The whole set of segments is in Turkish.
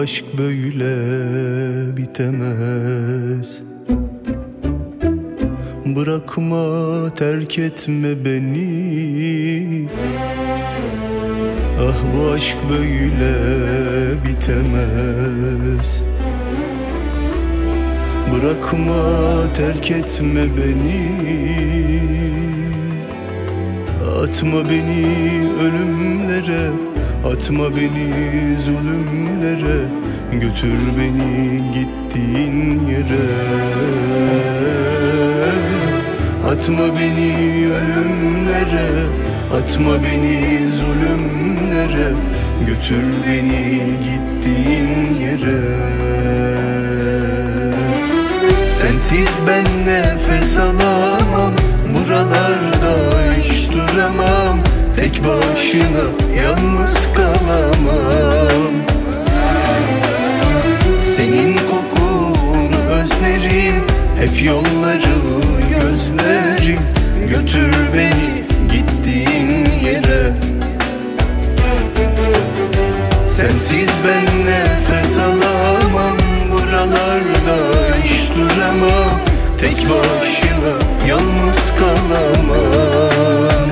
aşk böyle bitemez. Bırakma, terk etme beni. Ah, bu aşk böyle bitemez. Bırakma, terk etme beni. Atma beni ölümlere, atma beni zulümlere. Götür beni gittiğin yere. Atma beni ölümlere, atma beni zulümlere. Götür beni gittiğin yere. Sensiz ben nefes alamam, buralarda hiç duramam. Tek başına yalnız kalamam. Senin kokunu özlerim, hep yolları gözlerim. Götür beni gittiğin yere. Sensiz ben nefes alamam, buralarda hiç duramam. Tek başına yalnız kalamam.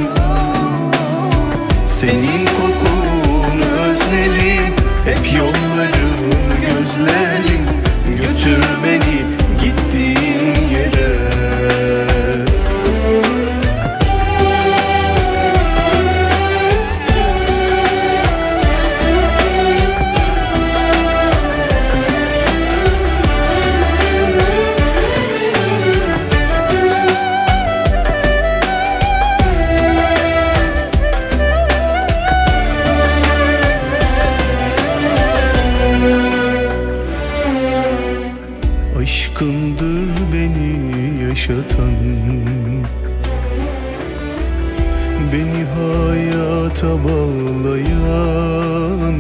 Senin kokunu özlerim, hep yolları gözlerim. Götür beni gittiğin yere. Aşkındır beni yaşatan, beni hayata bağlayan.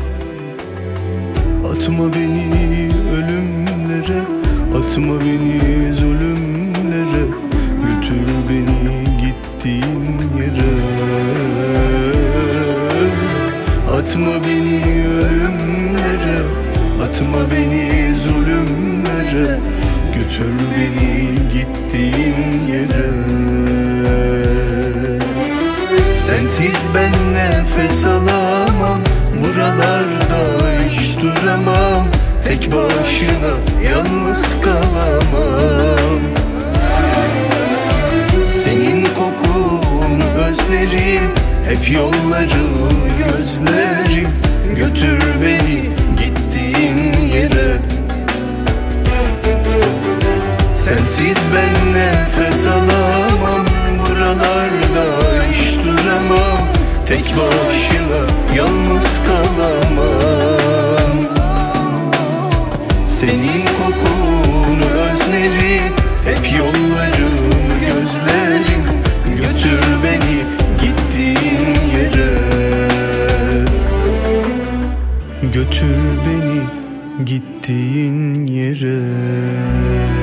Atma beni ölümlere, atma beni zulümlere. Götür beni gittiğin yere. Atma beni ölümlere, atma beni zulümlere. Götür beni gittiğin yere. Sensiz ben nefes alamam, buralarda hiç duramam. Tek başına yalnız kalamam. Senin kokunu özlerim, hep yolları gözlerim. Götür beni gittiğin yere. Sensiz ben nefes alamam, buralarda hiç duramam. Tek başına yalnız kalamam. Senin kokunu özlerim, hep yolları gözlerim. Götür beni gittiğin yere. Götür beni gittiğin yere.